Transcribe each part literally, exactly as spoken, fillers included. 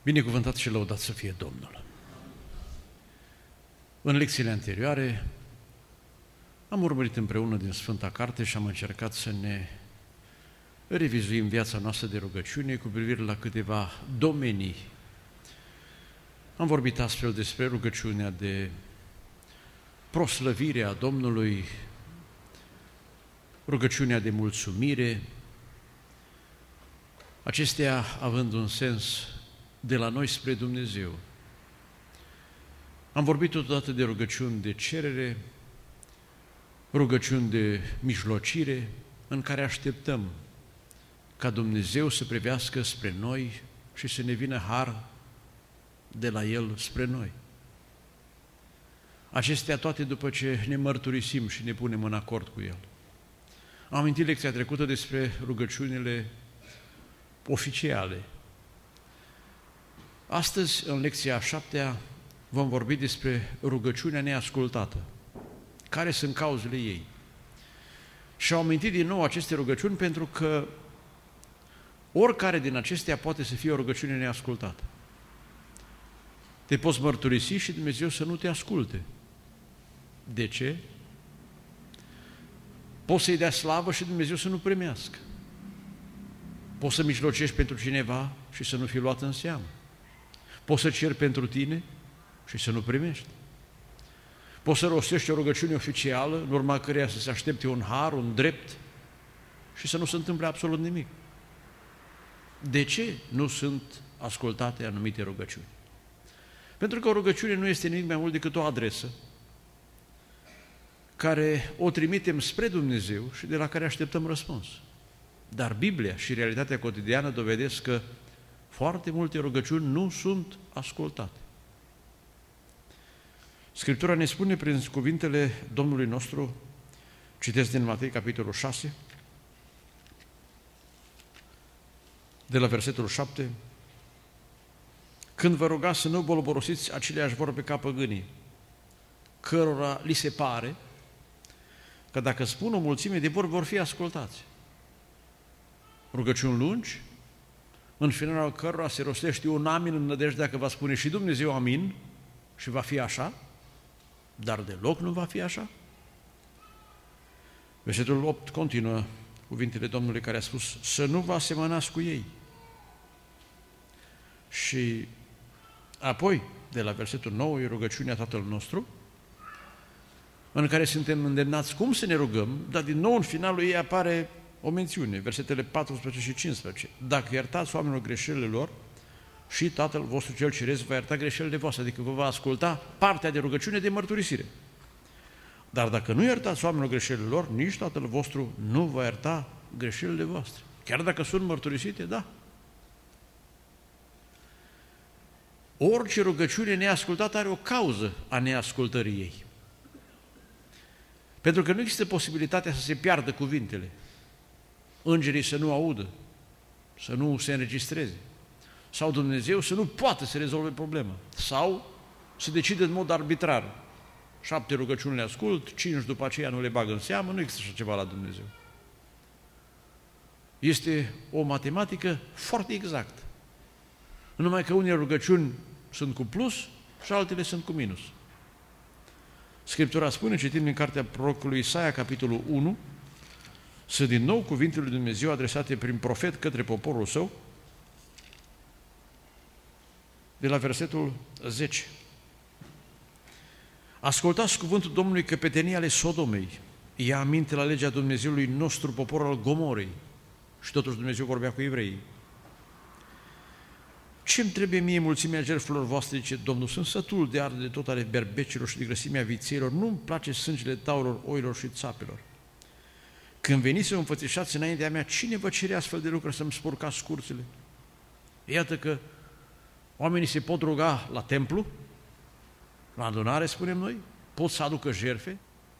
Binecuvântat și lăudat să fie Domnul! În lecțiile anterioare am urmărit împreună din Sfânta Carte și am încercat să ne revizuim viața noastră de rugăciune cu privire la câteva domenii. Am vorbit astfel despre rugăciunea de proslăvire a Domnului, rugăciunea de mulțumire, acestea având un sens de la noi spre Dumnezeu. Am vorbit totodată de rugăciuni de cerere, rugăciuni de mijlocire, în care așteptăm ca Dumnezeu să privească spre noi și să ne vină har de la El spre noi. Acestea toate după ce ne mărturisim și ne punem în acord cu El. Am amintit lecția trecută despre rugăciunile oficiale. Astăzi, în lecția a șaptea, vom vorbi despre rugăciunea neascultată. Care sunt cauzele ei? Și am amintit din nou aceste rugăciuni pentru că oricare din acestea poate să fie o rugăciune neascultată. Te poți mărturisi și Dumnezeu să nu te asculte. De ce? Poți să-i dea slavă și Dumnezeu să nu primească. Poți să mijlocești pentru cineva și să nu fii luat în seamă. Poți să ceri pentru tine și să nu primești. Poți să rostești o rugăciune oficială, în urma căreia să se aștepte un har, un drept și să nu se întâmple absolut nimic. De ce nu sunt ascultate anumite rugăciuni? Pentru că o rugăciune nu este nimic mai mult decât o adresă care o trimitem spre Dumnezeu și de la care așteptăm răspuns. Dar Biblia și realitatea cotidiană dovedesc că foarte multe rugăciuni nu sunt ascultate. Scriptura ne spune prin cuvintele Domnului nostru, citesc din Matei, capitolul șase, de la versetul șapte, când vă rugați să nu bolborosiți aceleași vorbe ca păgânii, cărora li se pare că dacă spun o mulțime de vorbe vor fi ascultați. Rugăciuni lungi, în finalul cărora se rostește un amin în nădejdea că va spune și Dumnezeu amin și va fi așa, dar deloc nu va fi așa. Versetul opt continuă cuvintele Domnului care a spus să nu vă asemănați cu ei. Și apoi, de la versetul nouă, e rugăciunea Tatăl nostru, în care suntem îndemnați cum să ne rugăm, dar din nou în finalul ei apare o mențiune, versetele paisprezece și cincisprezece. Dacă iertați oamenilor greșelile lor, și Tatăl vostru cel ceresc va ierta greșelile voastre, adică vă va asculta partea de rugăciune de mărturisire. Dar dacă nu iertați oamenilor greșelile lor, nici Tatăl vostru nu va ierta greșelile voastre. Chiar dacă sunt mărturisite, da. Orice rugăciune neascultată are o cauză a neascultării ei. Pentru că nu există posibilitatea să se piardă cuvintele. Îngerii să nu audă, să nu se înregistreze. Sau Dumnezeu să nu poată să rezolve problema. Sau să decide în mod arbitrar. Șapte rugăciuni le ascult, cinci după aceea nu le bag în seamă, nu există așa ceva la Dumnezeu. Este o matematică foarte exactă. Numai că unele rugăciuni sunt cu plus și altele sunt cu minus. Scriptura spune, citim din cartea prorocului Isaia, capitolul unu, să din nou cuvintele lui Dumnezeu adresate prin profet către poporul său, de la versetul zece. Ascultați cuvântul Domnului căpetenii ale Sodomei, ia aminte la legea Dumnezeului nostru, popor al Gomorei. Și totuși Dumnezeu vorbea cu evreii. Ce-mi trebuie mie mulțimea jertfelor voastre, zice Domnul, sunt sătul de arde de tot ale berbecilor și de grăsimea vițeilor, nu-mi place sângele taurilor, oilor și țapelor. Când veniți să înfățișați înaintea mea, cine vă cere astfel de lucruri să-mi spurcați curțile? Iată că oamenii se pot ruga la templu, la adunare, spunem noi, pot să aducă jertfe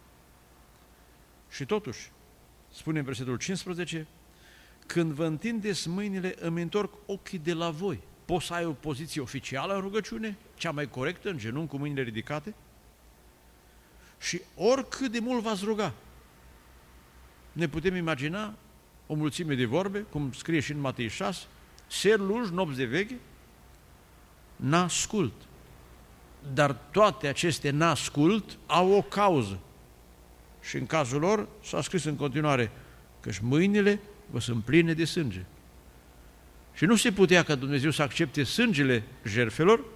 și totuși, spune în versetul cincisprezece, când vă întindeți mâinile, îmi întorc ochii de la voi. Poți să ai o poziție oficială în rugăciune, cea mai corectă, în genunchi cu mâinile ridicate, și oricât de mult v-ați ruga, ne putem imagina o mulțime de vorbe, cum scrie și în Matei șase, seri lungi, nopți de veche, n-ascult. Dar toate aceste n-ascult au o cauză. Și în cazul lor s-a scris în continuare că-și mâinile vă sunt pline de sânge. Și nu se putea ca Dumnezeu să accepte sângele jertfelor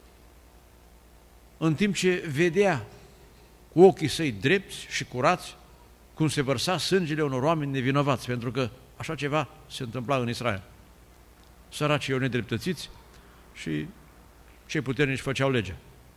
în timp ce vedea cu ochii săi drepți și curați cum se vărsa sângele unor oameni nevinovați, pentru că așa ceva se întâmpla în Israel. Săracii erau nedreptățiți și cei puternici făceau legea.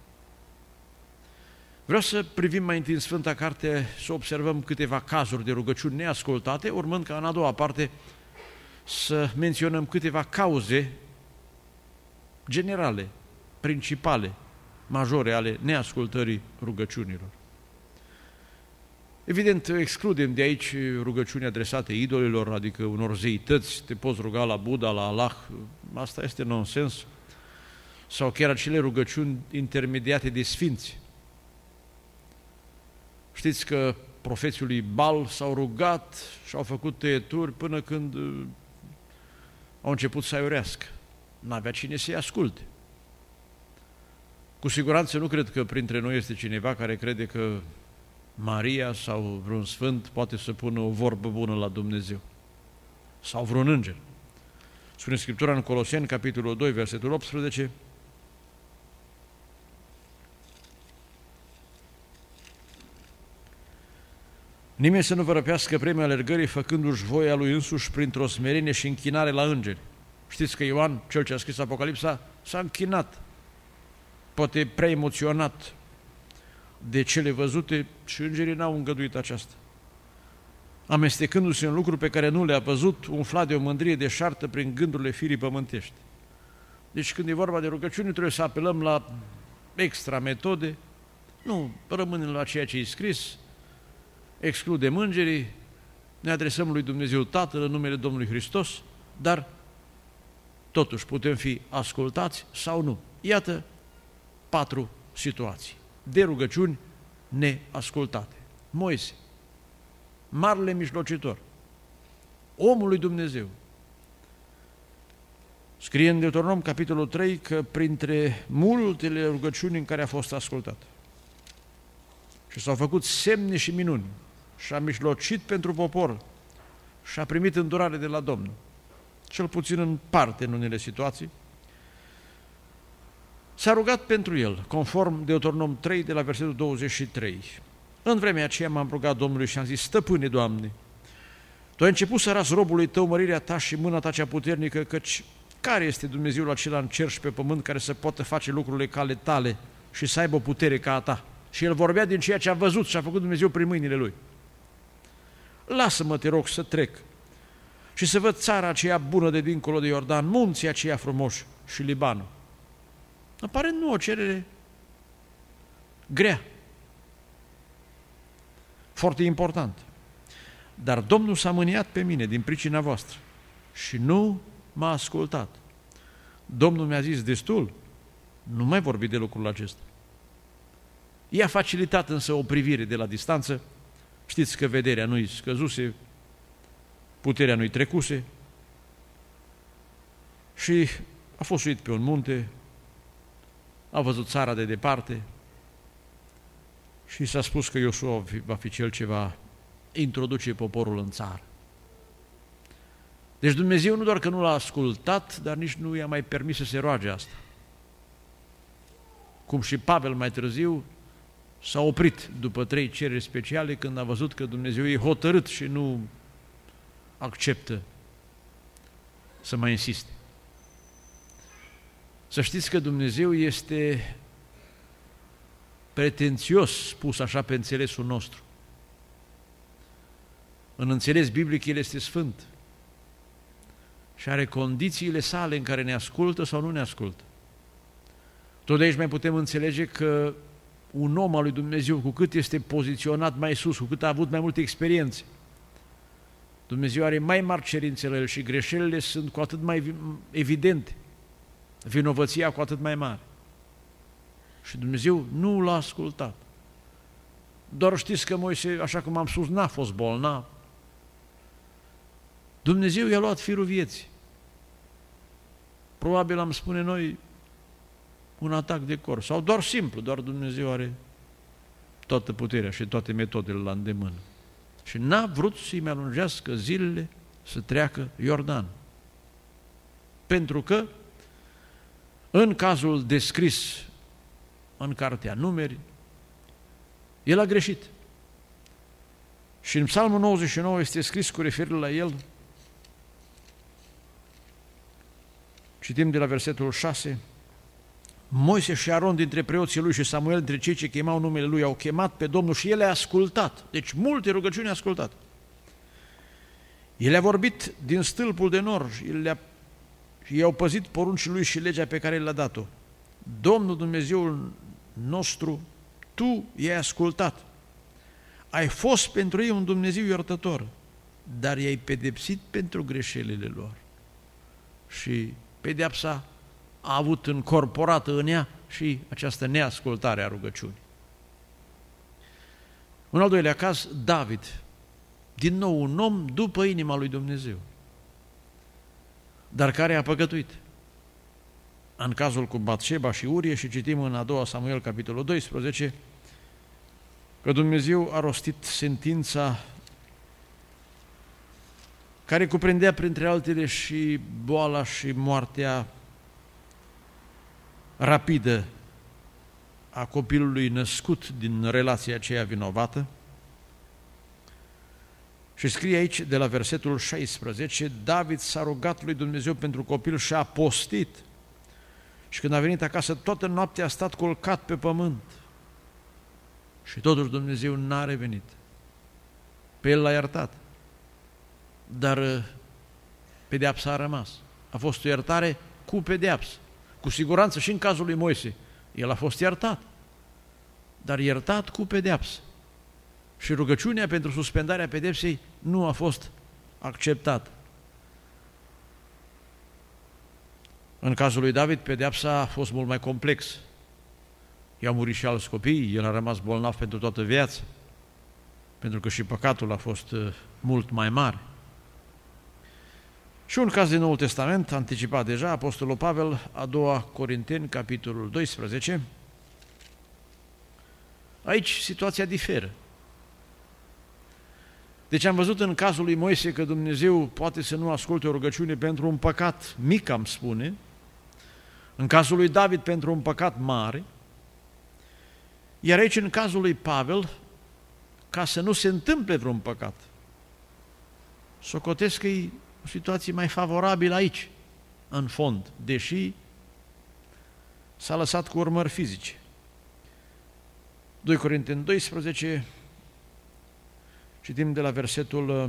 Vreau să privim mai întâi în Sfânta Carte, să observăm câteva cazuri de rugăciuni neascultate, urmând ca în a doua parte să menționăm câteva cauze generale, principale, majore ale neascultării rugăciunilor. Evident, excludem de aici rugăciuni adresate idolilor, adică unor zeități, te poți ruga la Buddha, la Allah, asta este nonsens, sau chiar acele rugăciuni intermediate de sfinți. Știți că profeții lui Baal s-au rugat și au făcut tăieturi până când au început să aiurească. N-avea cine să-i asculte. Cu siguranță nu cred că printre noi este cineva care crede că Maria sau vreun sfânt poate să pună o vorbă bună la Dumnezeu. Sau vreun înger. Spune Scriptura în Coloseni, capitolul doi, versetul optsprezece, nimeni să nu vă răpească premiul alergării făcându-și voia lui însuși printr-o smerenie și închinare la îngeri. Știți că Ioan, cel ce a scris Apocalipsa, s-a închinat, poate prea emoționat de cele văzute și îngerii n-au îngăduit aceasta. Amestecându-se în lucruri pe care nu le-a văzut, umflat de o mândrie deșartă prin gândurile firii pământești. Deci când e vorba de rugăciuni, trebuie să apelăm la extra metode, nu rămânem la ceea ce e scris, excludem îngerii, ne adresăm lui Dumnezeu Tatăl în numele Domnului Hristos, dar totuși putem fi ascultați sau nu. Iată patru situații de rugăciuni neascultate. Moise, marele mijlocitor, omul lui Dumnezeu, scrie în Deuteronom, capitolul trei, că printre multele rugăciuni în care a fost ascultat și s-au făcut semne și minuni și a mijlocit pentru popor și a primit îndurare de la Domnul, cel puțin în parte în unele situații, s-a rugat pentru el, conform Deuteronom trei, de la versetul douăzeci și trei. În vremea aceea m-am rugat Domnului și am zis: Stăpâne, Doamne, Tu ai început să arăți robului Tău mărirea Ta și mâna Ta cea puternică, căci care este Dumnezeul acela în cer și pe pământ care să poată face lucrurile ca ale Tale și să aibă putere ca a Ta? Și el vorbea din ceea ce a văzut și a făcut Dumnezeu prin mâinile lui. Lasă-mă, te rog, să trec și să văd țara aceea bună de dincolo de Iordan, munții aceia frumoși și Libanul. Aparent nu o cerere grea, foarte important. Dar Domnul s-a mâniat pe mine din pricina voastră și nu m-a ascultat. Domnul mi-a zis: destul, nu mai vorbi de lucrul acesta. I-a facilitat însă o privire de la distanță. Știți că vederea nu-i scăzuse, puterea nu-i trecuse și a fost suit pe un munte, a văzut țara de departe și s-a spus că Iosua va fi cel ce va introduce poporul în țară. Deci Dumnezeu nu doar că nu l-a ascultat, dar nici nu i-a mai permis să se roage asta. Cum și Pavel mai târziu s-a oprit după trei cereri speciale când a văzut că Dumnezeu e hotărât și nu acceptă să mai insiste. Să știți că Dumnezeu este pretențios, spus așa pe înțelesul nostru. În înțeles biblic, El este sfânt și are condițiile sale în care ne ascultă sau nu ne ascultă. Tot de aici mai putem înțelege că un om al lui Dumnezeu, cu cât este poziționat mai sus, cu cât a avut mai multe experiențe, Dumnezeu are mai mari cerințe la el și greșelile sunt cu atât mai evidente, vinovăția cu atât mai mare. Și Dumnezeu nu l-a ascultat. Doar știți că Moise, așa cum am spus, n-a fost bolnav. Dumnezeu i-a luat firul vieții. Probabil am spune noi, un atac de cor, sau doar simplu, doar Dumnezeu are toată puterea și toate metodele la îndemână. Și n-a vrut să-i alungească zilele să treacă Iordan. Pentru că, în cazul descris în Cartea Numeri, el a greșit. Și în Psalmul nouăzeci și nouă este scris cu referire la el, citim de la versetul șase, Moise și Aron dintre preoții lui și Samuel dintre cei ce chemau numele lui au chemat pe Domnul și el a ascultat. Deci multe rugăciuni a ascultat. El a vorbit din stâlpul de nor și le-a și i-au păzit poruncii lui și legea pe care le-a dat-o. Domnul Dumnezeul nostru, Tu i-ai ascultat. Ai fost pentru ei un Dumnezeu iertător, dar i-ai pedepsit pentru greșelile lor. Și pedeapsa a avut încorporată în ea și această neascultare a rugăciunii. Un al doilea caz, David, din nou un om după inima lui Dumnezeu, dar care a păcătuit. În cazul cu Batșeba și Urie, și citim în a doua Samuel, capitolul doisprezece, că Dumnezeu a rostit sentința care cuprindea printre altele și boala și moartea rapidă a copilului născut din relația aceea vinovată. Și scrie aici, de la versetul șaisprezece, David s-a rugat lui Dumnezeu pentru copil și a postit. Și când a venit acasă, toată noaptea a stat culcat pe pământ. Și totuși Dumnezeu n-a revenit. Pe el l-a iertat. Dar pedeapsa a rămas. A fost o iertare cu pedeapsă. Cu siguranță și în cazul lui Moise. El a fost iertat. Dar iertat cu pedeapsă. Și rugăciunea pentru suspendarea pedepsei nu a fost acceptată. În cazul lui David, pedeapsa a fost mult mai complex. I-au murit și alți copii, el a rămas bolnav pentru toată viața, pentru că și păcatul a fost mult mai mare. Și un caz din Noul Testament, anticipat deja, Apostolul Pavel, a doua Corinteni, capitolul doisprezece. Aici situația diferă. Deci am văzut în cazul lui Moise că Dumnezeu poate să nu asculte o rugăciune pentru un păcat mic, am spune, în cazul lui David pentru un păcat mare, iar aici în cazul lui Pavel, ca să nu se întâmple vreun păcat. Socotesc că e o situație mai favorabilă aici, în fond, deși s-a lăsat cu urmări fizice. doi Corinteni doisprezece, citim de la versetul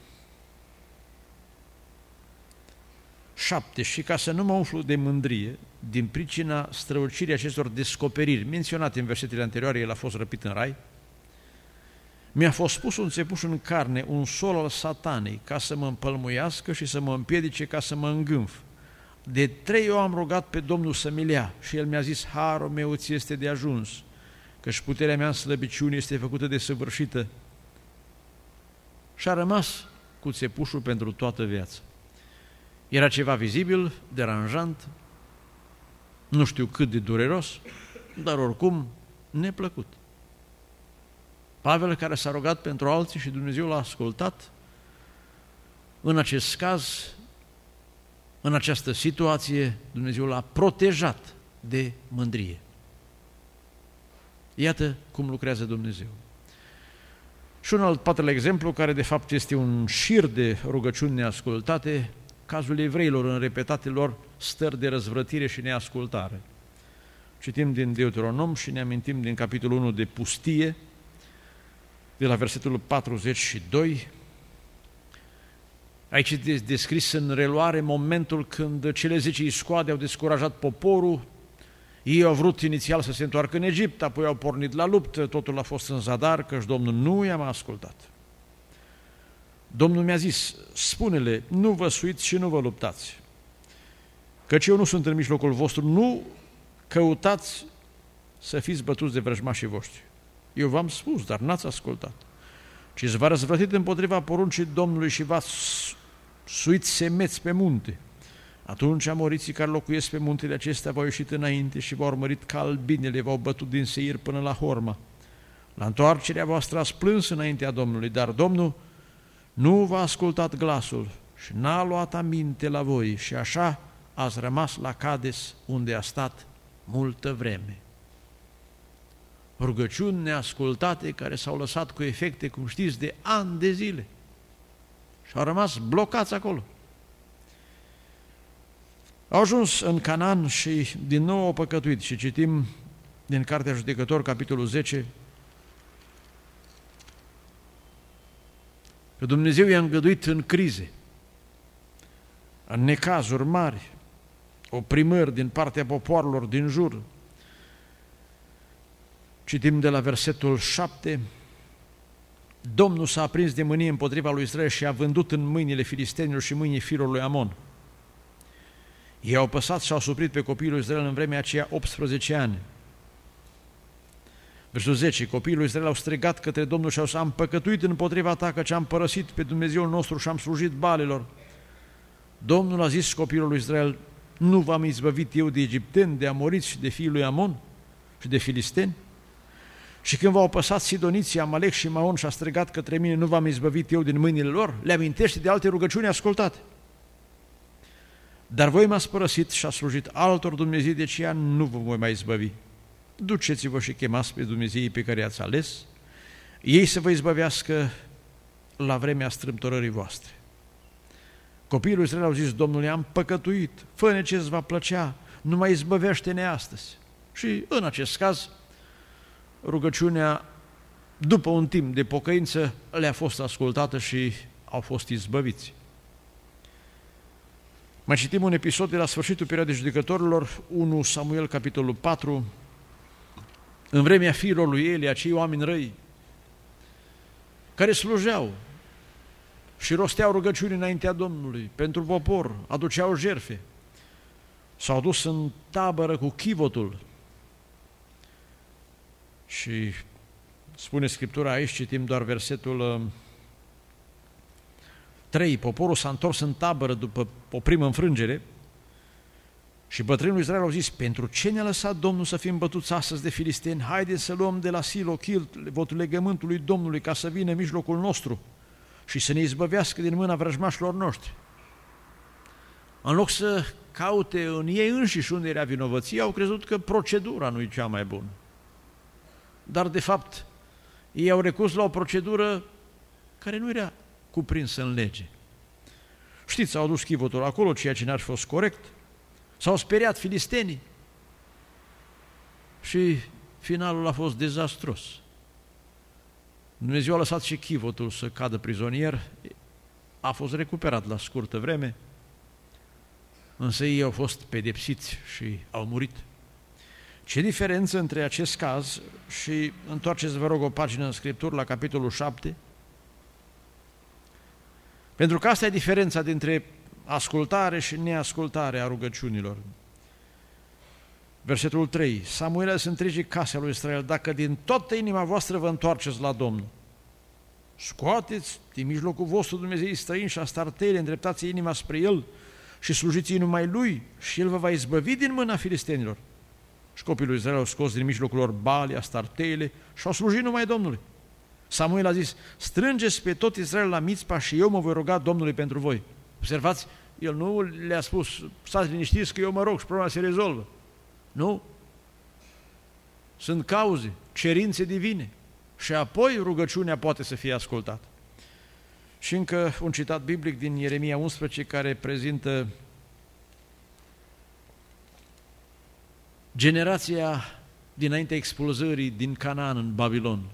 șapte, și ca să nu mă umflu de mândrie, din pricina strălucirii acestor descoperiri, menționate în versetele anterioare, el a fost răpit în rai, mi-a fost pus un țepuș în carne, un sol al satanei, ca să mă împălmuiască și să mă împiedice, ca să mă îngânf. De trei ori am rugat pe Domnul să-mi lea și el mi-a zis, harul meu ți este de ajuns, căci puterea mea în slăbiciune este făcută de săvârșită. Și a rămas cu țepușul pentru toată viața. Era ceva vizibil, deranjant, nu știu cât de dureros, dar oricum neplăcut. Pavel, care s-a rugat pentru alții și Dumnezeu l-a ascultat, în acest caz, în această situație, Dumnezeu l-a protejat de mândrie. Iată cum lucrează Dumnezeu. Și un alt patrulea exemplu, care de fapt este un șir de rugăciuni neascultate, cazul evreilor în repetate lor stări de răzvrătire și neascultare. Citim din Deuteronom și ne amintim din capitolul unu de pustie, de la versetul patruzeci și doi. Aici este descris în reluare momentul când cele zece iscoade au descurajat poporul. Ei au vrut inițial să se întoarcă în Egipt, apoi au pornit la luptă, totul a fost în zadar, căci Domnul nu i-a ascultat. Domnul mi-a zis, spune-le, nu vă suiți și nu vă luptați, căci eu nu sunt în mijlocul vostru, nu căutați să fiți bătuți de vrăjmașii voștri. Eu v-am spus, dar n-ați ascultat. Ci v-a răzvrătit împotriva poruncii Domnului și v-ați suit semeți pe munte. Atunci amoriții care locuiesc pe muntele acestea v-au ieșit înainte și v-au urmărit ca albinele, v-au bătut din Seir până la Horma. La întoarcerea voastră ați plâns înaintea Domnului, dar Domnul nu v-a ascultat glasul și n-a luat aminte la voi și așa ați rămas la Cades, unde a stat multă vreme. Rugăciuni neascultate care s-au lăsat cu efecte, cum știți, de ani de zile și au rămas blocați acolo. Au ajuns în Canaan și din nou au păcătuit și citim din Cartea Judecători, capitolul zece, că Dumnezeu i-a îngăduit în crize, în necazuri mari, oprimări din partea popoarelor din jur. Citim de la versetul șapte, Domnul s-a aprins de mânie împotriva lui Israel și a vândut în mâinile filistenilor și mâinii fiilor lui Amon. Ei au păsat și au suprit pe copiii lui Israel în vremea aceea optsprezece ani. Versul zece, copiii lui Israel au strigat către Domnul și au zis, am păcătuit împotriva ta, căci am părăsit pe Dumnezeul nostru și am slujit Balelor. Domnul a zis copiilor lui Israel, nu v-am izbăvit eu de egipteni, de amoriți și de fiii lui Amon și de filisteni? Și când v-au păsat sidoniții, Amalek și Maon și a strigat către mine, nu v-am izbăvit eu din mâinile lor? Le amintește de alte rugăciuni ascultate. Dar voi m-ați părăsit și a slujit altor Dumnezei, de aceea nu vă voi mai izbăvi. Duceți-vă și chemați pe Dumnezeii pe care i-ați ales, ei să vă izbăvească la vremea strâmtorării voastre. Copiii lui Israel au zis, Domnule, am păcătuit, fă-ne ce-ți va plăcea, nu mai izbăvește-ne astăzi. Și în acest caz, rugăciunea, după un timp de pocăință, le-a fost ascultată și au fost izbăviți. Mai citim un episod de la sfârșitul perioadei judecătorilor, unu Samuel, capitolul patru, în vremea fiilor lui Eli, acei oameni răi, care slujeau și rosteau rugăciuni înaintea Domnului pentru popor, aduceau jertfe, s-au dus în tabără cu chivotul și spune Scriptura aici, citim doar versetul trei, poporul s-a întors în tabără după o primă înfrângere și bătrânii lui Israel au zis, pentru ce ne-a lăsat Domnul să fim bătuți astăzi de filisteni? Haideți să luăm de la Silo votul legământului Domnului ca să vină în mijlocul nostru și să ne izbăvească din mâna vrăjmașilor noștri. În loc să caute în ei înșiși unde era vinovăția, au crezut că procedura nu e cea mai bună. Dar, de fapt, ei au recurs la o procedură care nu era cuprinsă în lege. Știți, au dus chivotul acolo, ceea ce n-ar fi fost corect, s-au speriat filistenii și finalul a fost dezastros. Dumnezeu a lăsat și chivotul să cadă prizonier, a fost recuperat la scurtă vreme, însă ei au fost pedepsiți și au murit. Ce diferență între acest caz și, întoarceți vă rog o pagină în Scripturi la capitolul șapte, pentru că asta e diferența dintre ascultare și neascultare a rugăciunilor. Versetul trei, Samuel a zis întregii case a lui Israel, dacă din toată inima voastră vă întoarceți la Domnul, scoateți din mijlocul vostru Dumnezei străini și astartele, îndreptați inima spre El și slujiți numai Lui și El vă va izbăvi din mâna filistenilor. Și copiii lui Israel au scos din mijlocul lor Bali, astartele și au slujit numai Domnului. Samuel a zis, strângeți pe tot Israel la Mițpa și eu mă voi ruga Domnului pentru voi. Observați, el nu le-a spus, stați liniștiți că eu mă rog și problema se rezolvă. Nu. Sunt cauze, cerințe divine și apoi rugăciunea poate să fie ascultată. Și încă un citat biblic din Ieremia unsprezece care prezintă generația dinaintea expulzării din Canaan în Babilon.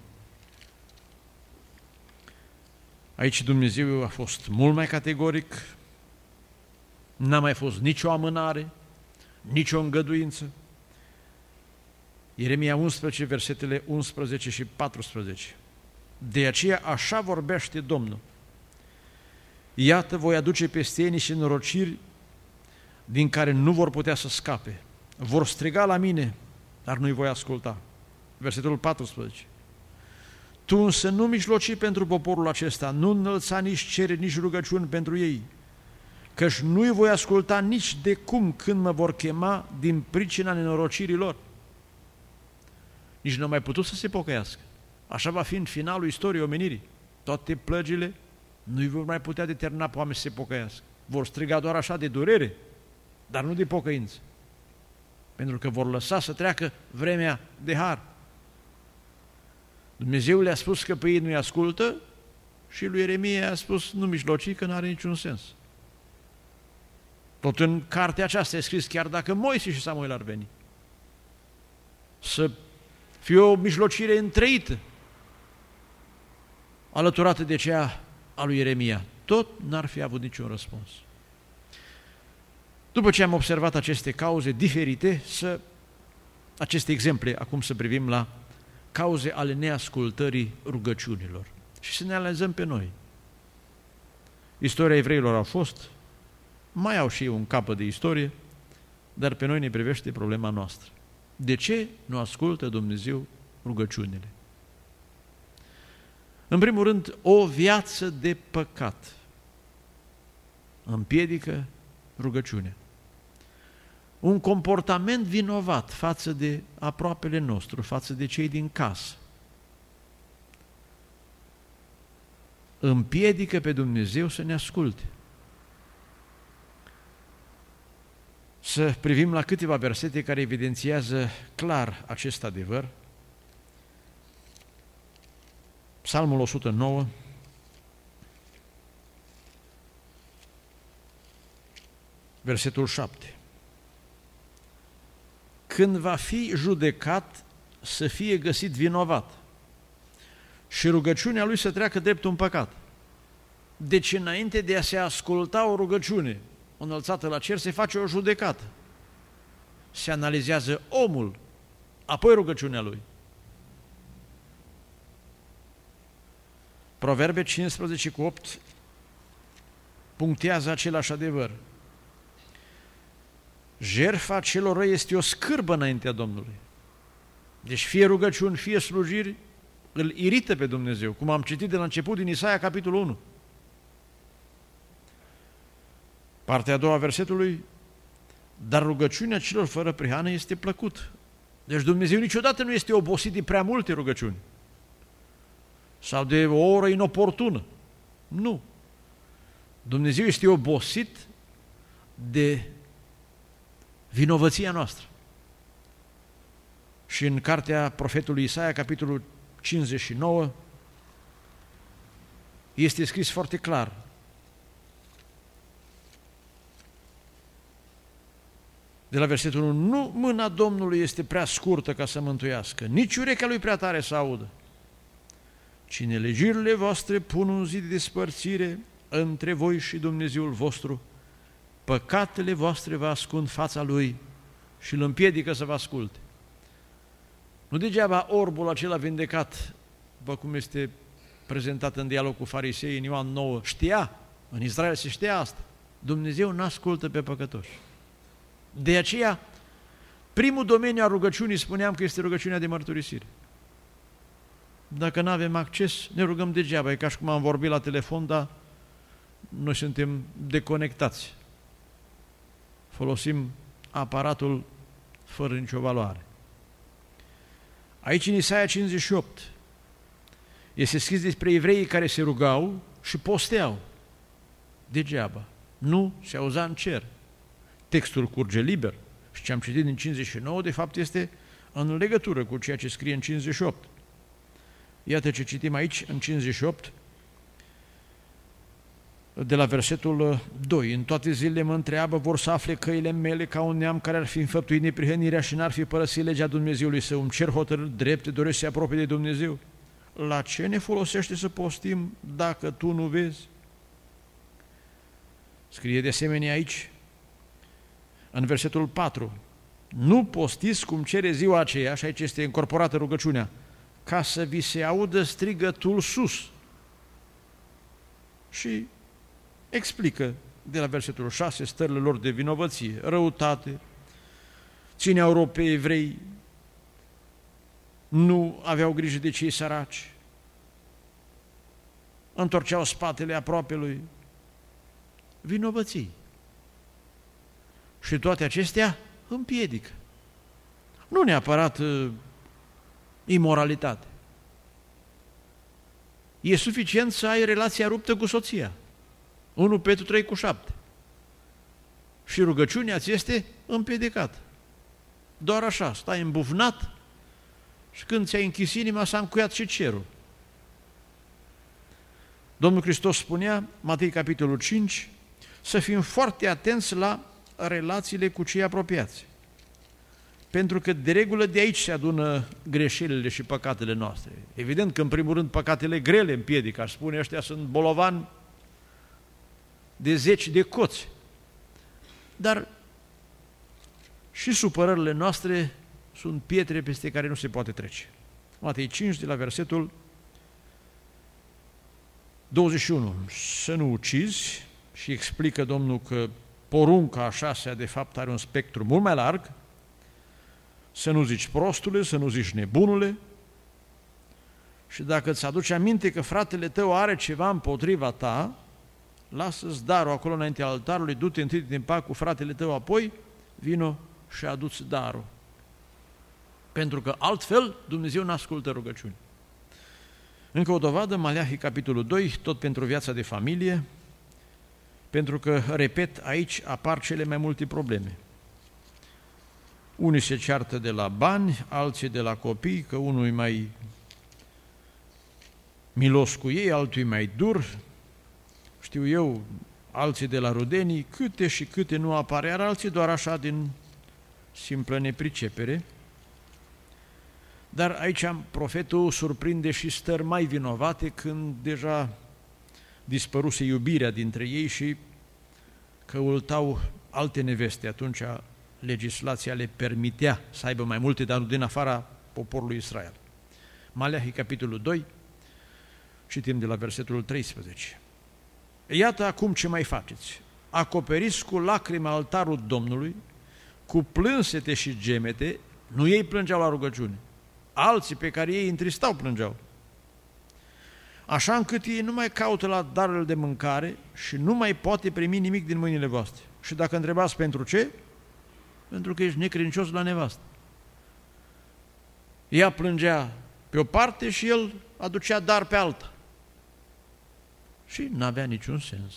Aici Dumnezeu a fost mult mai categoric, n-a mai fost nicio amânare, nicio îngăduință. Ieremia unsprezece, versetele unsprezece și paisprezece. De aceea așa vorbește Domnul. Iată, voi aduce peste ei niște norociri din care nu vor putea să scape. Vor striga la mine, dar nu-i voi asculta. Versetul paisprezece. Tu însă nu mijloci pentru poporul acesta, nu înălța nici cere, nici rugăciuni pentru ei, căci nu-i voi asculta nici de cum când mă vor chema din pricina nenorocirii lor. Nici nu au mai putut să se pocăiască. Așa va fi în finalul istoriei omenirii. Toate plăgile nu-i vor mai putea determina pe oameni să se pocăiască. Vor striga doar așa de durere, dar nu de pocăință. Pentru că vor lăsa să treacă vremea de har. Dumnezeu le-a spus că pe ei nu-i ascultă și lui Ieremia a spus nu mijloci, că n-are niciun sens. Tot în cartea aceasta e scris, chiar dacă Moise și Samuel ar veni, să fie o mijlocire întreită, alăturată de cea a lui Ieremia. Tot n-ar fi avut niciun răspuns. După ce am observat aceste cauze diferite, să, aceste exemple, acum să privim la cauze ale neascultării rugăciunilor și să ne analizăm pe noi. Istoria evreilor a fost, mai au și ei un capăt de istorie, dar pe noi ne privește problema noastră. De ce nu ascultă Dumnezeu rugăciunile? În primul rând, o viață de păcat împiedică rugăciunea. Un comportament vinovat față de aproapele nostru, față de cei din casă, împiedică pe Dumnezeu să ne asculte. Să privim la câteva versete care evidențiază clar acest adevăr. Psalmul o sută nouă, versetul șapte. Când va fi judecat, să fie găsit vinovat și rugăciunea lui să treacă drept un păcat. Deci înainte de a se asculta o rugăciune înălțată la cer, se face o judecată. Se analizează omul, apoi rugăciunea lui. Proverbe cincisprezece cu opt punctează același adevăr. Jertfa celor răi este o scârbă înaintea Domnului. Deci fie rugăciuni, fie slujiri, îl irită pe Dumnezeu, cum am citit de la început din Isaia, capitolul unu. Partea a doua a versetului, dar rugăciunea celor fără prihană este plăcut. Deci Dumnezeu niciodată nu este obosit de prea multe rugăciuni sau de o oră inoportună. Nu. Dumnezeu este obosit de vinovăția noastră. Și în cartea profetului Isaia, capitolul cincizeci și nouă, este scris foarte clar. De la versetul unu, nu mâna Domnului este prea scurtă ca să mântuiască, nici urechea lui prea tare să audă, ci nelegirile voastre pun un zid de despărțire între voi și Dumnezeul vostru, păcatele voastre vă ascund fața lui și îl împiedică să vă asculte. Nu degeaba orbul acela vindecat, după cum este prezentat în dialog cu fariseii în Ioan nouă, știa, în Israel se știa asta, Dumnezeu nu ascultă pe păcătoși. De aceea, primul domeniu al rugăciunii spuneam că este rugăciunea de mărturisire. Dacă nu avem acces, ne rugăm degeaba, e ca și cum am vorbit la telefon, dar noi suntem deconectați. Folosim aparatul fără nicio valoare. Aici, în Isaia cincizeci și opt, este scris despre evreii care se rugau și posteau. Degeaba. Nu se auzea în cer. Textul curge liber. Și ce am citit din cincizeci și nouă, de fapt, este în legătură cu ceea ce scrie în cincizeci și opt. Iată ce citim aici, în cincizeci și opt, de la versetul doi. În toate zilele mă întreabă, vor să afle căile mele ca un neam care ar fi înfăptuit neprihănirea și n-ar fi părăsit legea Dumnezeului său. Îmi cer hotărâri drepte, doresc să se apropie de Dumnezeu. La ce ne folosește să postim dacă tu nu vezi? Scrie de asemenea aici, în versetul patru, nu postiți cum cere ziua aceea, și aici este incorporată rugăciunea, ca să vi se audă strigătul sus. Și explică de la versetul șase stările lor de vinovăție, răutate, țineau rob pe evrei, nu aveau grijă de cei săraci, întorceau spatele aproapelui, vinovății. Și toate acestea împiedică. Nu neapărat uh, imoralitate. E suficient să ai relația ruptă cu soția. unu Petru trei cu șapte. Și rugăciunea ți este împiedicată. Doar așa, stai îmbufnat și când ți-ai închis inima, s-a încuiat și cerul. Domnul Hristos spunea, Matei capitolul cinci, să fim foarte atenți la relațiile cu cei apropiați. Pentru că de regulă de aici se adună greșelile și păcatele noastre. Evident că în primul rând păcatele grele împiedică, aș spune, ăștia sunt bolovani de zeci de coți. Dar și supărările noastre sunt pietre peste care nu se poate trece. Matei cinci, de la versetul douăzeci și unu. Să nu ucizi, și explică Domnul că porunca a șasea de fapt are un spectru mult mai larg. Să nu zici prostule, să nu zici nebunule. Și dacă îți aduci aminte că fratele tău are ceva împotriva ta, lasă-ți darul acolo înaintea altarului, du-te întâi din pac cu fratele tău, apoi vino și adu-ți darul. Pentru că altfel Dumnezeu nu ascultă rugăciuni. Încă o dovadă, Maleahi, capitolul doi, tot pentru viața de familie, pentru că, repet, aici apar cele mai multe probleme. Unii se ceartă de la bani, alții de la copii, că unul e mai milos cu ei, altul e mai dur, știu eu, alții de la rudenii, câte și câte nu apare, iar alții doar așa din simplă nepricepere. Dar aici profetul surprinde și stări mai vinovate când deja dispăruse iubirea dintre ei și căutau alte neveste. Atunci legislația le permitea să aibă mai multe, dar nu din afara poporului Israel. Maleahi, capitolul doi, citim de la versetul treisprezece. Iată acum ce mai faceți. Acoperiți cu lacrime altarul Domnului, cu plânsete și gemete, nu ei plângeau la rugăciune, alții pe care ei întristau plângeau. Așa încât ei nu mai caută la darurile de mâncare și nu mai poate primi nimic din mâinile voastre. Și dacă întrebați pentru ce? Pentru că ești necredincios la nevastă. Ea plângea pe o parte și el aducea dar pe alta. Și n-avea niciun sens.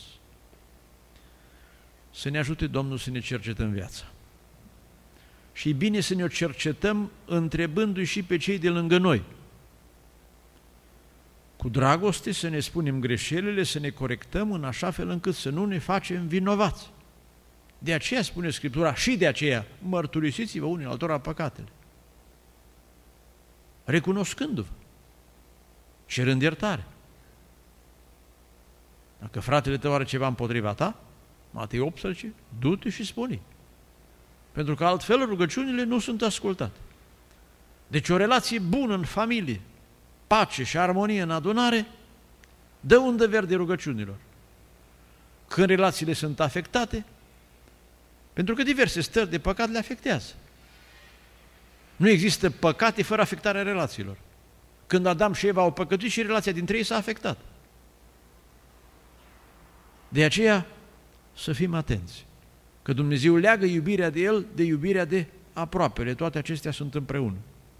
Să ne ajute Domnul să ne cercetăm viața. Și e bine să ne o cercetăm întrebându-i și pe cei de lângă noi. Cu dragoste să ne spunem greșelile, să ne corectăm în așa fel încât să nu ne facem vinovați. De aceea spune Scriptura, și de aceea mărturisiți-vă unii altora păcatele. Recunoscându-vă, cerând iertare. Dacă fratele tău are ceva împotriva ta, Matei optsprezece, du-te și spune. Pentru că altfel rugăciunile nu sunt ascultate. Deci o relație bună în familie, pace și armonie în adunare, dă undă verde rugăciunilor. Când relațiile sunt afectate, pentru că diverse stări de păcat le afectează. Nu există păcate fără afectarea relațiilor. Când Adam și Eva au păcătuit, și relația dintre ei s-a afectat. De aceea să fim atenți, că Dumnezeu leagă iubirea de El de iubirea de aproapele. Toate acestea sunt împreună.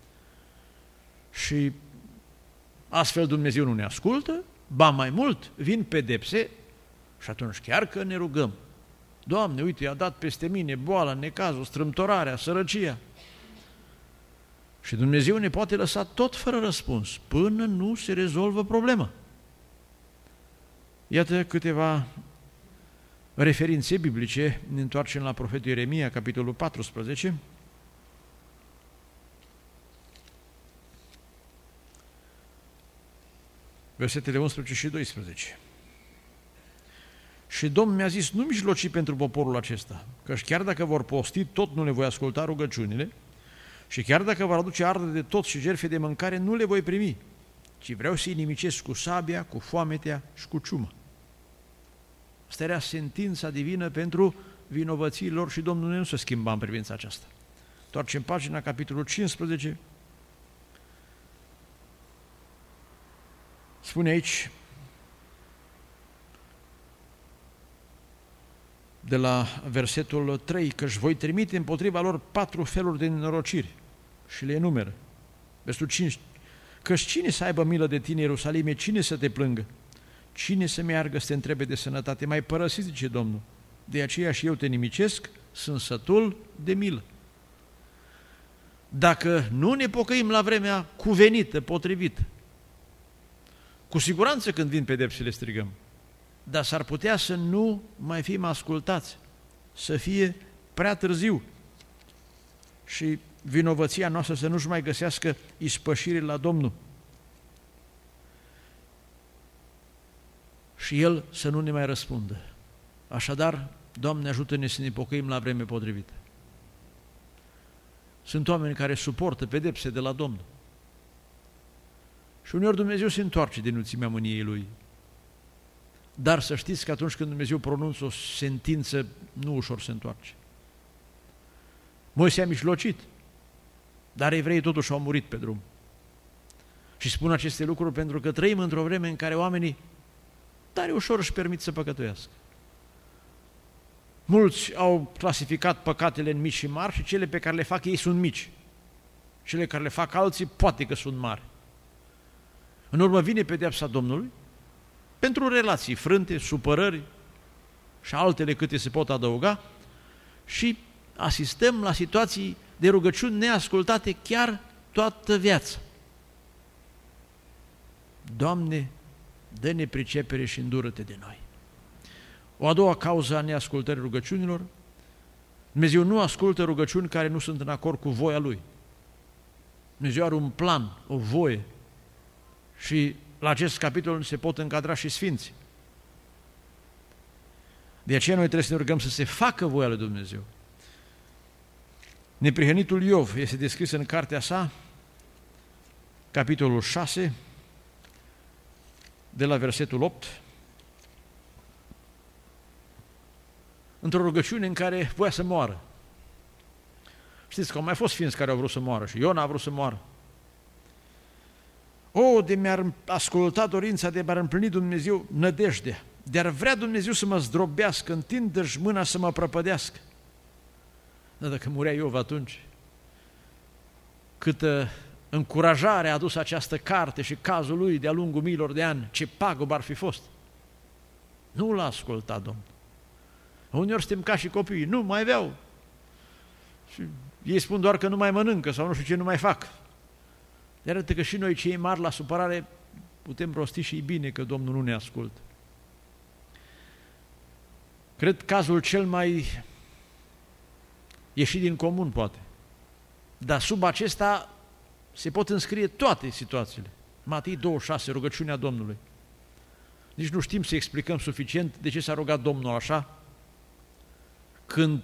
Și astfel Dumnezeu nu ne ascultă, ba mai mult, vin pedepse și atunci chiar că ne rugăm. Doamne, uite, i-a dat peste mine boala, necazul, strâmtorarea, sărăcia. Și Dumnezeu ne poate lăsa tot fără răspuns, până nu se rezolvă problema. Iată câteva referințe biblice. Ne întoarcem la profetul Ieremia, capitolul paisprezece. Versetele unsprezece și doisprezece. Și Domnul mi-a zis, nu mijloci pentru poporul acesta, căci chiar dacă vor posti, tot nu le voi asculta rugăciunile, și chiar dacă vor aduce ardere de tot și jertfe de mâncare, nu le voi primi, ci vreau să-i nimicesc cu sabia, cu foametea și cu ciuma. Asta era sentința divină pentru vinovății lor și Domnul nu se schimba în privința aceasta. Întoarcem pagina, capitolul cincisprezece. Spune aici, de la versetul trei, că-și voi trimite împotriva lor patru feluri de nenorociri și le enumeră. Versetul cinci, că-și cine să aibă milă de tine, Ierusalime, cine să te plângă? Cine să meargă să te întrebe de sănătate? Mai părăsit, zice Domnul. De aceea și eu te nimicesc, sunt sătul de milă. Dacă nu ne pocăim la vremea cuvenită, potrivită, cu siguranță când vin pedepsele strigăm, dar s-ar putea să nu mai fim ascultați, să fie prea târziu și vinovăția noastră să nu-și mai găsească ispășire la Domnul. Și El să nu ne mai răspundă. Așadar, Doamne, ajută-ne să ne pocăim la vreme potrivită. Sunt oameni care suportă pedepse de la Domnul. Și uneori Dumnezeu se întoarce din mulțimea mâniei Lui. Dar să știți că atunci când Dumnezeu pronunță o sentință, nu ușor se întoarce. Moise a mijlocit, dar evreii totuși au murit pe drum. Și spun aceste lucruri pentru că trăim într-o vreme în care oamenii tare ușor își permit să păcătuiască. Mulți au clasificat păcatele în mici și mari și cele pe care le fac ei sunt mici. Cele care le fac alții poate că sunt mari. În urmă vine pedeapsa Domnului pentru relații frânte, supărări și altele câte se pot adăuga și asistăm la situații de rugăciuni neascultate chiar toată viața. Doamne, dă-ne pricepere și îndură-te de noi. O a doua cauză a neascultării rugăciunilor, Dumnezeu nu ascultă rugăciuni care nu sunt în acord cu voia Lui. Dumnezeu are un plan, o voie și la acest capitol se pot încadra și sfinții. De aceea noi trebuie să ne rugăm să se facă voia lui Dumnezeu. Neprihănitul Iov este descris în cartea sa, capitolul șase, de la versetul opt, într-o rugăciune în care voia să moară. Știți că au mai fost sfinți care au vrut să moară și Iona a vrut să moară. O, de mi-ar asculta dorința, de mi-ar împlini Dumnezeu nădejdea, de-ar vrea Dumnezeu să mă zdrobească, întindă-și mâna să mă prăpădească. Dar dacă murea Iov atunci, câtă încurajare a adus această carte și cazul lui de-a lungul miilor de ani, ce pagub ar fi fost. Nu l-a ascultat Domnul. Uneori suntem ca și copiii, nu mai aveau. Și ei spun doar că nu mai mănâncă sau nu știu ce nu mai fac. De arată că și noi cei mari la supărare putem rosti și bine că Domnul nu ne ascultă. Cred cazul cel mai ieșit din comun, poate. Dar sub acesta se pot înscrie toate situațiile. Matei douăzeci și șase, rugăciunea Domnului. Nici nu știm să explicăm suficient de ce s-a rugat Domnul așa, când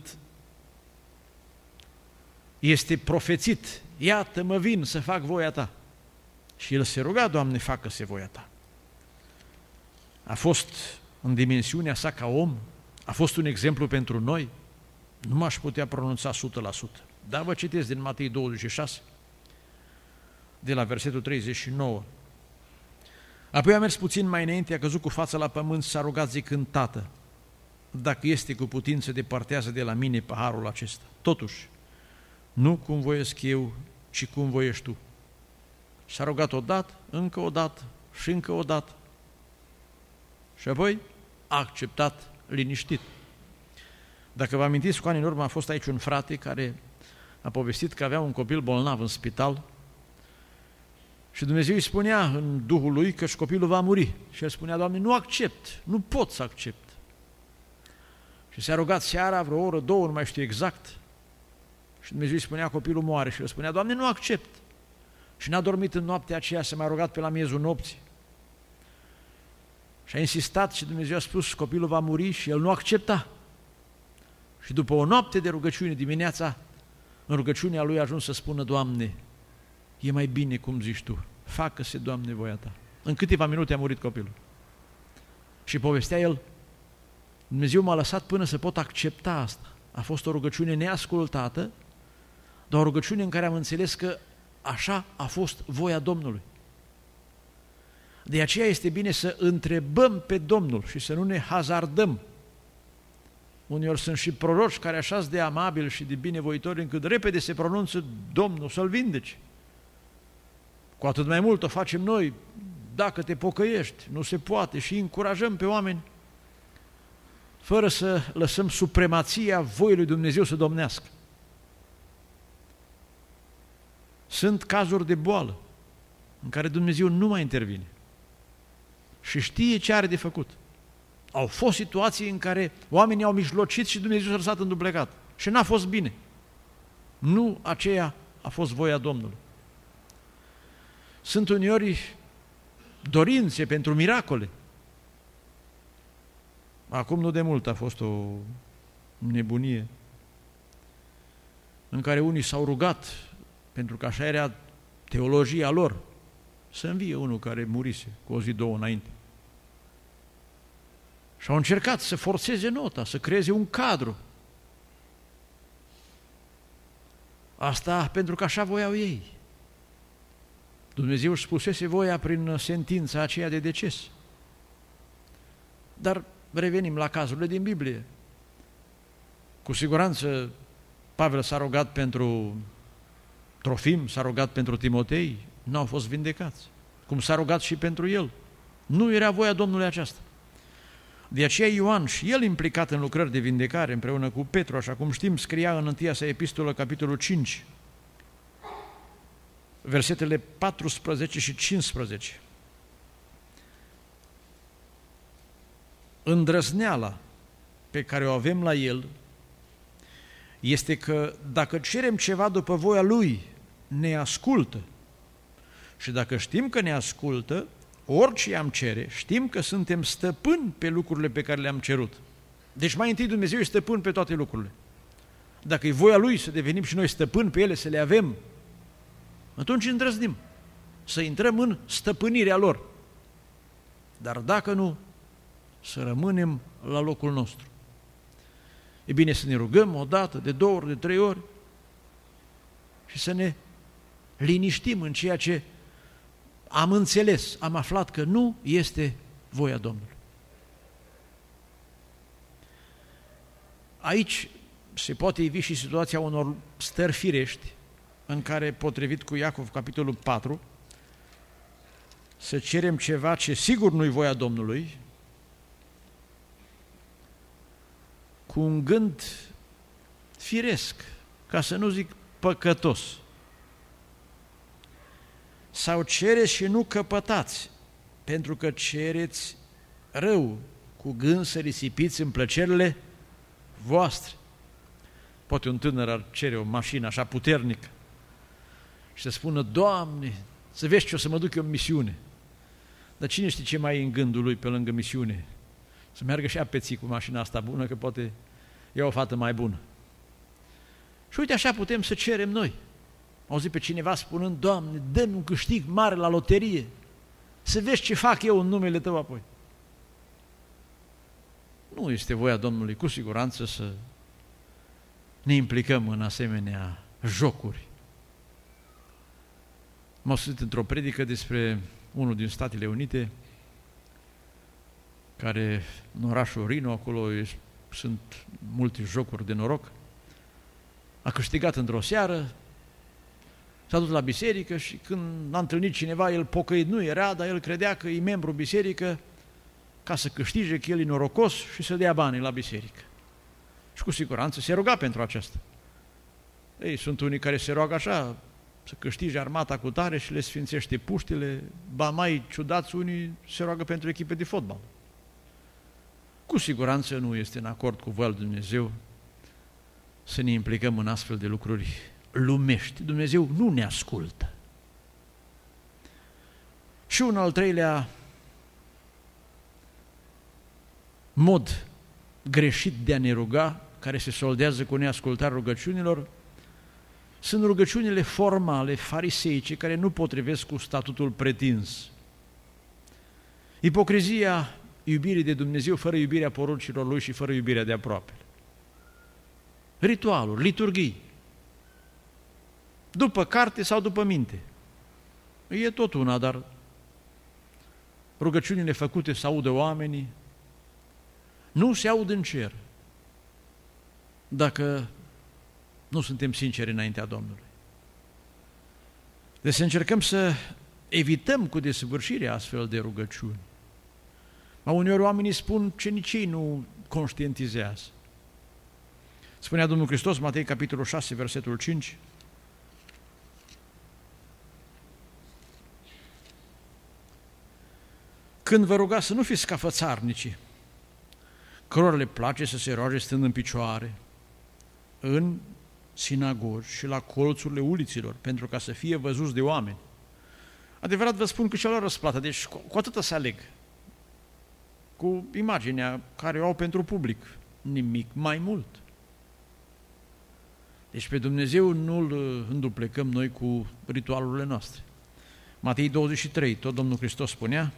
este profețit, iată mă vin să fac voia ta. Și el se ruga, Doamne, facă-se voia ta. A fost în dimensiunea sa ca om, a fost un exemplu pentru noi, nu m-aș putea pronunța o sută la sută. Dar vă citesc din Matei douăzeci și șase, de la versetul treizeci și nouă. Apoi a mers puțin mai înainte, a căzut cu fața la pământ și s-a rugat zicând, Tată, dacă este cu putință, depărtează de la mine paharul acesta. Totuși, nu cum voiesc eu, ci cum voiești tu. S-a rugat odată, încă o dată și încă o dată. Și apoi a acceptat liniștit. Dacă vă amintiți, cu ani în urmă a fost aici un frate care a povestit că avea un copil bolnav în spital și Dumnezeu îi spunea în Duhul lui că și copilul va muri. Și el spunea, Doamne, nu accept, nu pot să accept. Și s-a rugat seara, vreo oră, două, nu mai știu exact. Și Dumnezeu îi spunea, copilul moare. Și el spunea, Doamne, nu accept. Și n-a dormit în noaptea aceea, s-a mai rugat pe la miezul nopții. Și a insistat și Dumnezeu a spus, copilul va muri și el nu accepta. Și după o noapte de rugăciune dimineața, în rugăciunea lui a ajuns să spună, Doamne, e mai bine cum zici Tu, facă-se, Doamne, voia Ta. În câteva minute a murit copilul. Și povestea el, Dumnezeu m-a lăsat până să pot accepta asta. A fost o rugăciune neascultată, dar o rugăciune în care am înțeles că așa a fost voia Domnului. De aceea este bine să întrebăm pe Domnul și să nu ne hazardăm. Uneori sunt și proroci care așa de amabili și de binevoitori încât repede se pronunță: Domnul să-l vindeci. Cu atât mai mult o facem noi, dacă te pocăiești, nu se poate, și încurajăm pe oameni fără să lăsăm supremația voii lui Dumnezeu să domnească. Sunt cazuri de boală în care Dumnezeu nu mai intervine și știe ce are de făcut. Au fost situații în care oamenii au mijlocit și Dumnezeu s-a lăsat înduplecat și n-a fost bine. Nu aceea a fost voia Domnului. Sunt uneori dorințe pentru miracole. Acum nu de mult a fost o nebunie în care unii s-au rugat, pentru că așa era teologia lor, să învie unul care murise cu o zi, două înainte. Și au încercat să forțeze nota, să creeze un cadru. Asta pentru că așa voiau ei. Dumnezeu își spusese voia prin sentința aceea de deces. Dar revenim la cazurile din Biblie. Cu siguranță Pavel s-a rugat pentru Trofim, s-a rugat pentru Timotei, nu au fost vindecați. Cum s-a rugat și pentru el. Nu era voia Domnului aceasta. De aceea Ioan, și el implicat în lucrări de vindecare împreună cu Petru, așa cum știm, scria în întâia sa epistolă, capitolul cinci, versetele paisprezece și cincisprezece. Îndrăzneala pe care o avem la el este că dacă cerem ceva după voia lui, ne ascultă. Și dacă știm că ne ascultă, orice am cere, știm că suntem stăpâni pe lucrurile pe care le-am cerut. Deci mai întâi Dumnezeu e stăpân pe toate lucrurile. Dacă e voia Lui să devenim și noi stăpâni pe ele, să le avem, atunci îndrăznim să intrăm în stăpânirea lor. Dar dacă nu, să rămânem la locul nostru. E bine să ne rugăm o dată, de două ori, de trei ori și să ne liniștim în ceea ce am înțeles, am aflat că nu este voia Domnului. Aici se poate ivi și situația unor stări firești în care, potrivit cu Iacov, capitolul patru, să cerem ceva ce sigur nu-i voia Domnului, cu un gând firesc, ca să nu zic păcătos. Sau cereți și nu căpătați, pentru că cereți rău, cu gând să risipiți în plăcerile voastre. Poate un tânăr ar cere o mașină așa puternică și să spună: Doamne, să vezi ce o să mă duc eu în misiune. Dar cine știe ce mai e în gândul lui pe lângă misiune? Să meargă și apeții cu mașina asta bună, că poate e o fată mai bună. Și uite, așa putem să cerem noi. Auzi pe cineva spunând: Doamne, dă-mi un câștig mare la loterie, să vezi ce fac eu în numele Tău apoi. Nu este voia Domnului, cu siguranță, să ne implicăm în asemenea jocuri. M-am auzit într-o predică despre unul din Statele Unite, care în orașul Reno, acolo sunt multe jocuri de noroc, a câștigat într-o seară, s-a dus la biserică și când a întâlnit cineva, el pocăit nu era, dar el credea că e membru biserică ca să câștige, că el e norocos și să dea banii la biserică. Și cu siguranță se ruga pentru aceasta. Ei, sunt unii care se roagă așa, să câștige armata cu tare și le sfințește puștile, ba mai ciudați, unii se roagă pentru echipe de fotbal. Cu siguranță nu este în acord cu voia lui Dumnezeu să ne implicăm în astfel de lucruri lumești. Dumnezeu nu ne ascultă. Și un al treilea mod greșit de a ne ruga, care se soldează cu neascultarea rugăciunilor, sunt rugăciunile formale, fariseice, care nu potrivesc cu statutul pretins. Ipocrizia iubirii de Dumnezeu fără iubirea poruncilor Lui și fără iubirea de aproape. Ritualuri, liturghii, după carte sau după minte. E tot una, dar rugăciunile făcute să audă oamenii, nu se aud în cer. dacă nu suntem sinceri înaintea Domnului. Deci să încercăm să evităm cu desăvârșire astfel de rugăciuni. Dar uneori oamenii spun ce nici ei nu conștientizează. Spunea Domnul Hristos, Matei, capitolul șase, versetul cinci, când vă rugați să nu fiți ca fățarnicii, cărora le place să se roage stând în picioare, în sinagogi și la colțurile uliților, pentru ca să fie văzuți de oameni. Adevărat vă spun că și-au răsplată, deci cu, cu atâta se aleg, cu imaginea care o au pentru public, nimic mai mult. Deci pe Dumnezeu nu-L înduplecăm noi cu ritualurile noastre. Matei douăzeci și trei, tot Domnul Hristos spunea,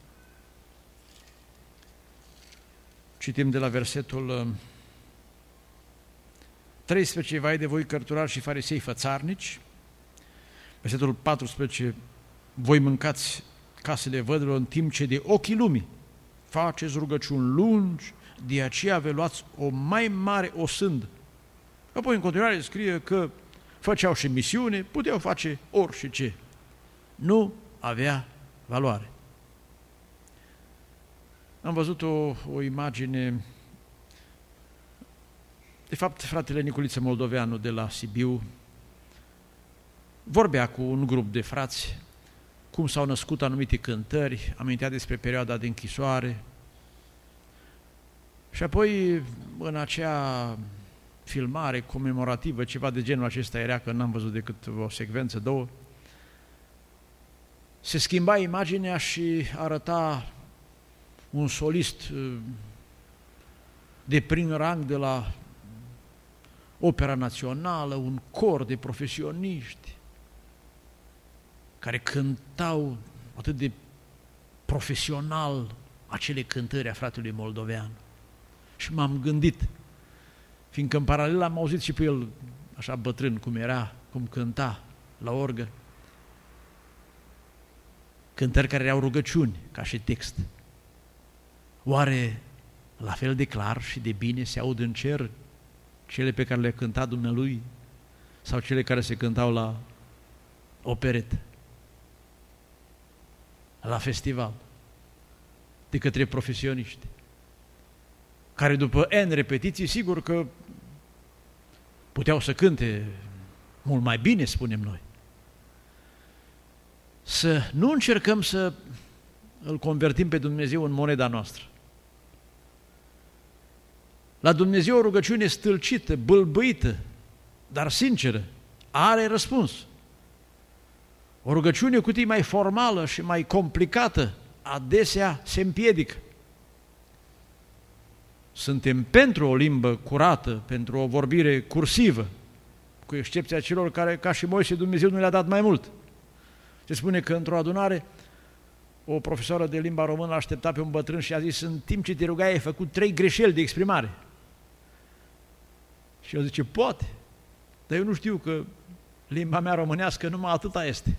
citim de la versetul treisprezece, vai de voi cărturari și farisei fățarnici, versetul paisprezece, voi mâncați casele vădurilor în timp ce de ochii lumii faceți rugăciuni lungi, de aceea vă luați o mai mare osândă. Apoi în continuare scrie că făceau și misiune, puteau face orice. Nu avea valoare. Am văzut o, o imagine, de fapt fratele Niculiță Moldoveanu de la Sibiu vorbea cu un grup de frați cum s-au născut anumite cântări, amintea despre perioada de închisoare și apoi în acea filmare comemorativă, ceva de genul acesta era, că n-am văzut decât o secvență, două, se schimba imaginea și arăta un solist de prin rang de la Opera Națională, un cor de profesioniști care cântau atât de profesional acele cântări a fratelui Moldovean. Și m-am gândit, fiindcă în paralel am auzit și pe el, așa bătrân cum era, cum cânta la orgă, cântări care erau rugăciuni, ca și text. Oare la fel de clar și de bine se aud în cer cele pe care le cânta Dumnealui sau cele care se cântau la operetă, la festival, de către profesioniști, care după N repetiții, sigur că puteau să cânte mult mai bine, spunem noi. Să nu încercăm să îl convertim pe Dumnezeu în moneda noastră. La Dumnezeu o rugăciune stâlcită, bâlbâită, dar sinceră, are răspuns. O rugăciune cu mai formală și mai complicată, adesea se împiedică. Suntem pentru o limbă curată, pentru o vorbire cursivă, cu excepția celor care, ca și Moise, Dumnezeu nu le-a dat mai mult. Se spune că într-o adunare, o profesoară de limba română a așteptat pe un bătrân și a zis, în timp ce te rugai, ai făcut trei greșeli de exprimare. Și el zice, poate, dar eu nu știu că limba mea românească numai atâta este.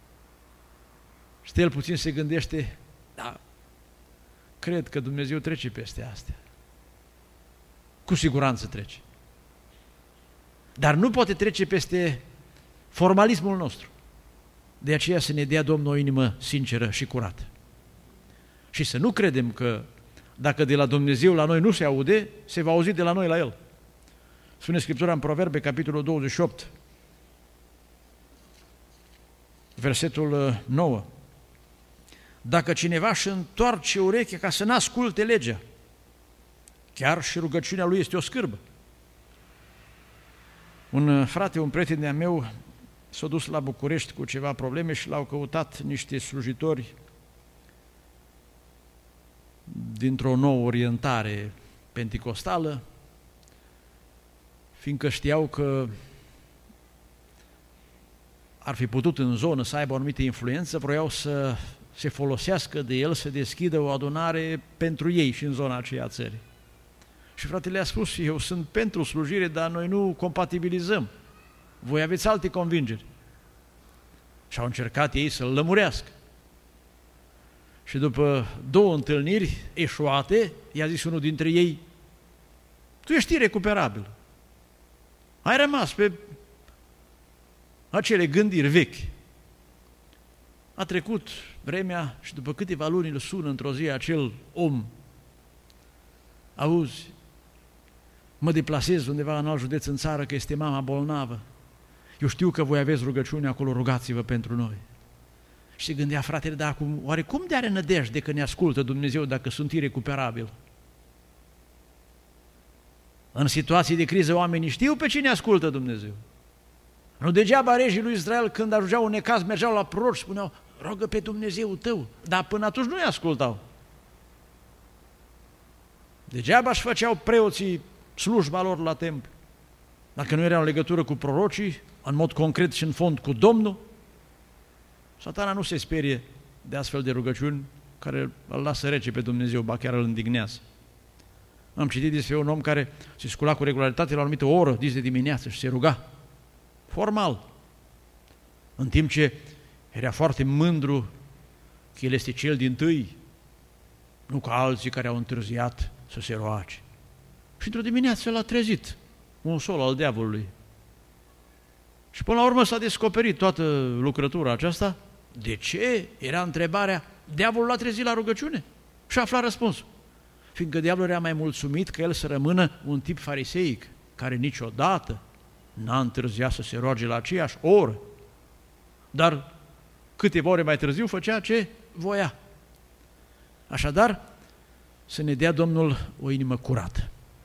Și el puțin se gândește, da, cred că Dumnezeu trece peste astea. Cu siguranță trece. Dar nu poate trece peste formalismul nostru. De aceea să ne dea Domnul o inimă sinceră și curată. Și să nu credem că dacă de la Dumnezeu la noi nu se aude, se va auzi de la noi la El. Spune Scriptura în Proverbe, capitolul douăzeci și opt, versetul nouă. Dacă cineva își întoarce urechea ca să n-asculte legea, chiar și rugăciunea lui este o scârbă. Un frate, un prieten de-a meu, s-a dus la București cu ceva probleme și l-au căutat niște slujitori dintr-o nouă orientare penticostală, fiindcă știau că ar fi putut în zonă să aibă o anumită influență, vroiau să se folosească de el, să deschidă o adunare pentru ei și în zona aceea a țării. Și fratele a spus, eu sunt pentru slujire, dar noi nu compatibilizăm. Voi aveți alte convingeri. Și au încercat ei să-l lămurească. Și după două întâlniri eșuate, i-a zis unul dintre ei, tu ești irecuperabil. Ai rămas pe acele gândiri vechi. A trecut vremea și după câteva luni îl sună într-o zi acel om. Auzi, mă deplasez undeva în alt județ în țară, că este mama bolnavă. Eu știu că voi aveți rugăciune acolo, rugați-vă pentru noi. Și se gândea fratele, dar acum, oare cum de are nădejde că ne ascultă Dumnezeu dacă sunt irecuperabil? În situații de criză oamenii știu pe cine ascultă Dumnezeu. Nu degeaba regii lui Israel, când ajungeau un necaz, mergeau la proroci și spuneau, rogă pe Dumnezeu tău, dar până atunci nu-i ascultau. Degeaba își făceau preoții slujba lor la templu. Dacă nu era în legătură cu prorocii, în mod concret și în fond cu Domnul, Satana nu se sperie de astfel de rugăciuni care îl lasă rece pe Dumnezeu, ba chiar îl indignează. Am citit despre un om care se scula cu regularitate la o anumită oră, dis de dimineață, și se ruga formal, în timp ce era foarte mândru că el este cel dintâi, nu ca alții care au întârziat să se roage. Și într-o dimineață l-a trezit un sol al diavolului. Și până la urmă s-a descoperit toată lucrătura aceasta. De ce? Era întrebarea. Diavolul l-a trezit la rugăciune și a aflat răspunsul. Fiindcă diavolul era mai mulțumit că el să rămână un tip fariseic, care niciodată n-a întârziat să se roage la aceeași oră, dar câteva ore mai târziu făcea ce voia. Așadar, să ne dea Domnul o inimă curată.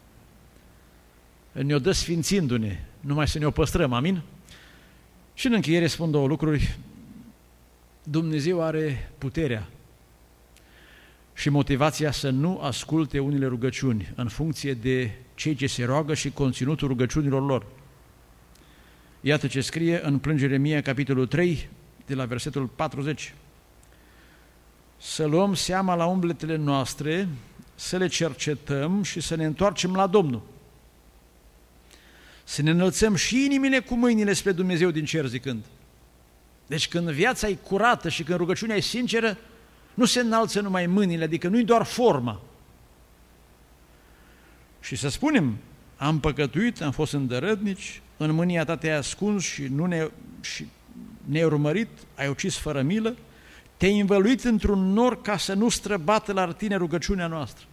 Ne-o dă sfințindu-ne, numai să ne-o păstrăm, amin? Și în încheiere spun două lucruri. Dumnezeu are puterea și motivația să nu asculte unele rugăciuni în funcție de cei ce se roagă și conținutul rugăciunilor lor. Iată ce scrie în Plânge Ieremia, capitolul trei, de la versetul patruzeci. Să luăm seama la umbletele noastre, să le cercetăm și să ne întoarcem la Domnul. Să ne înălțăm și inimile cu mâinile spre Dumnezeu din cer zicând. Deci când viața e curată și când rugăciunea e sinceră, nu se înalță numai mâinile, adică nu-i doar forma. Și să spunem, am păcătuit, am fost îndărătnici, în mânia ta te-ai ascuns și, nu ne, și ne-ai urmărit, ai ucis fără milă, te-ai învăluit într-un nor ca să nu străbată la tine rugăciunea noastră.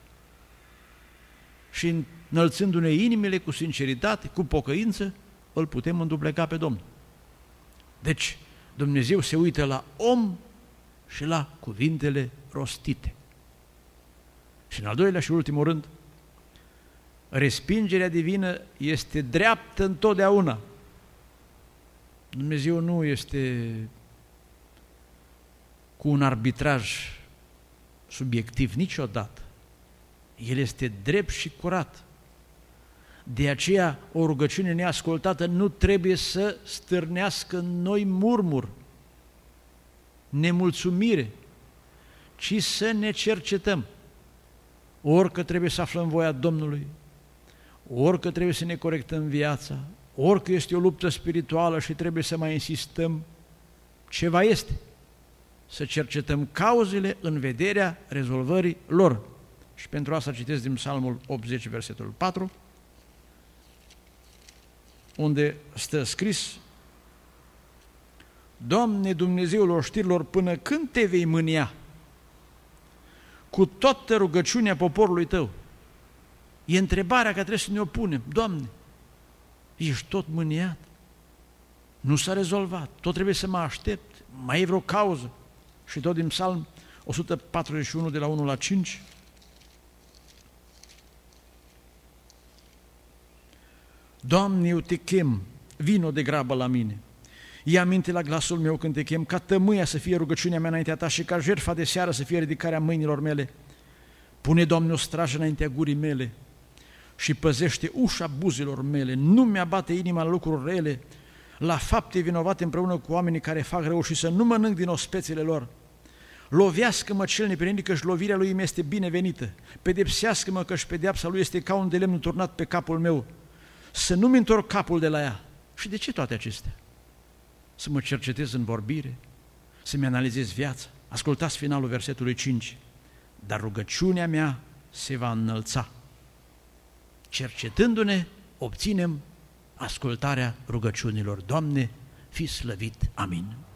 Și înălțându-ne inimile cu sinceritate, cu pocăință, îl putem îndupleca pe Domnul. Deci, Dumnezeu se uită la om și la cuvintele rostite. Și în al doilea și ultimul rând, respingerea divină este dreaptă întotdeauna. Dumnezeu nu este cu un arbitraj subiectiv niciodată. El este drept și curat. De aceea o rugăciune neascultată nu trebuie să stârnească în noi murmur, nemulțumire, ci să ne cercetăm. Ori că trebuie să aflăm voia Domnului, ori că trebuie să ne corectăm viața, ori că este o luptă spirituală și trebuie să mai insistăm, ceva este. Să cercetăm cauzele în vederea rezolvării lor. Și pentru asta citesc din Psalmul optzeci, versetul patru, unde stă scris: Doamne, Dumnezeul oștirilor, până când te vei mânia cu toată rugăciunea poporului tău? E întrebarea care trebuie să ne o punem. Doamne, ești tot mâniat? Nu s-a rezolvat, tot trebuie să mă aștept, mai e vreo cauză? Și tot din Psalm o sută patruzeci și unu, de la unu la cinci, Doamne, eu te chem, vino de grabă la mine. Ia aminte la glasul meu când te chem, ca tămâia să fie rugăciunea mea înaintea ta și ca jertfa de seară să fie ridicarea mâinilor mele. Pune, Doamne, o strajă înaintea gurii mele și păzește ușa buzilor mele. Nu mi-abate inima la lucruri rele, la fapte vinovate împreună cu oamenii care fac rău și să nu mănânc din ospețele lor. Lovească-mă cel neprihănit, că-și lovirea lui mi este binevenită. Pedepsească-mă, că-și pedeapsa lui este ca un de lemn turnat pe capul meu. Să nu-mi întorc capul de la ea. Și de ce toate acestea? Să mă cercetez în vorbire, să-mi analizez viața. Ascultați finalul versetului cinci. Dar rugăciunea mea se va înălța. Cercetându-ne, obținem ascultarea rugăciunilor. Doamne, fi slăvit! Amin.